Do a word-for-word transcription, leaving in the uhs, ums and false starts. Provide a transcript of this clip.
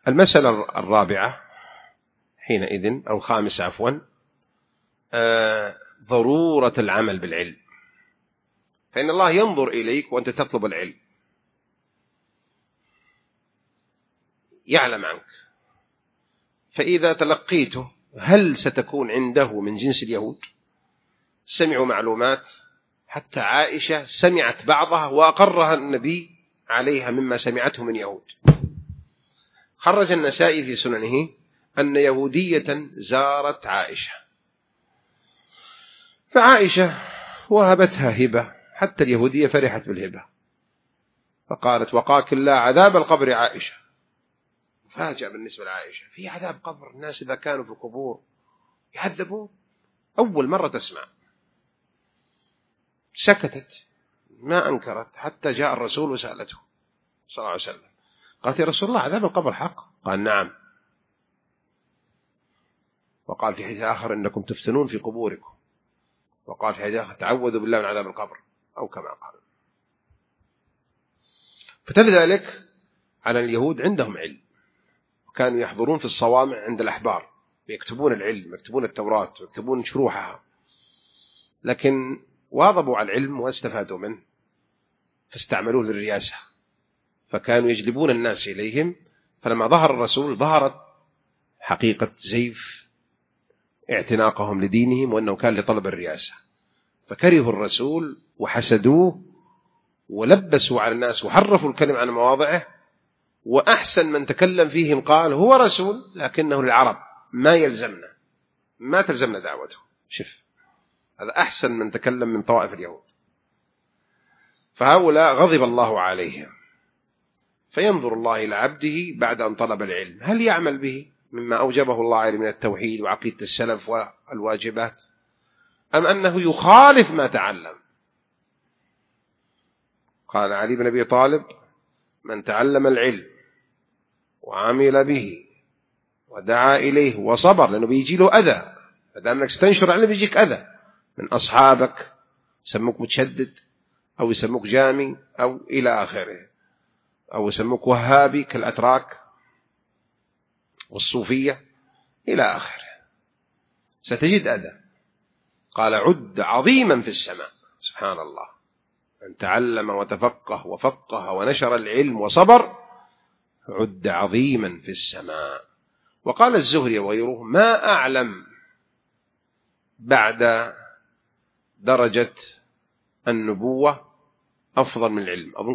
المسألة الرابعة حينئذ أو الخامسة عفوا آه ضرورة العمل بالعلم، فإن الله ينظر إليك وأنت تطلب العلم، يعلم عنك، فإذا تلقيته هل ستكون عنده من جنس اليهود؟ سمعوا معلومات، حتى عائشة سمعت بعضها وأقرها النبي عليها مما سمعته من يهود. خرج النسائي في سننه أن يهودية زارت عائشة، فعائشة وهبتها هبة، حتى اليهودية فرحت بالهبة، فقالت وقاك الله عذاب القبر عائشة. فاجأ بالنسبة لعائشة، في عذاب قبر؟ الناس إذا كانوا في القبور يعذبون؟ أول مرة تسمع. سكتت ما أنكرت حتى جاء الرسول وسألته صلى الله عليه وسلم، قالت يا رسول الله عذاب القبر حق؟ قال نعم. وقال في حديث آخر إنكم تفتنون في قبوركم، وقال في حديث آخر تعوذوا بالله من عذاب القبر، أو كما قال. فلذلك على اليهود عندهم علم، وكانوا يحضرون في الصوامع عند الأحبار ويكتبون العلم، يكتبون التوراة ويكتبون شروحها، لكن واظبوا على العلم واستفادوا منه فاستعملوه للرياسة، فكانوا يجلبون الناس إليهم. فلما ظهر الرسول ظهرت حقيقة زيف اعتناقهم لدينهم، وأنه كان لطلب الرياسة، فكرهوا الرسول وحسدوه ولبسوا على الناس وحرفوا الكلم عن مواضعه. وأحسن من تكلم فيهم قال هو رسول لكنه للعرب، ما يلزمنا، ما تلزمنا دعوته. شف، هذا أحسن من تكلم من طوائف اليهود. فهؤلاء غضب الله عليهم، فينظر الله إلى عبده بعد أن طلب العلم هل يعمل به مما أوجبه الله عليه من التوحيد وعقيدة السلف والواجبات، أم أنه يخالف ما تعلم. قال علي بن أبي طالب من تعلم العلم وعمل به ودعا إليه وصبر، لأنه بيجي له أذى، فدامك ستنشر علم بيجيك أذى من أصحابك، يسموك متشدد أو يسموك جامي أو إلى آخره، أو يسموك وهابي كالأتراك والصوفية إلى آخره، ستجد أذى. قال عد عظيما في السماء، سبحان الله، من تعلم وتفقه وفقه ونشر العلم وصبر عد عظيما في السماء. وقال الزهري وغيره ما أعلم بعد درجة النبوة أفضل من العلم. أظن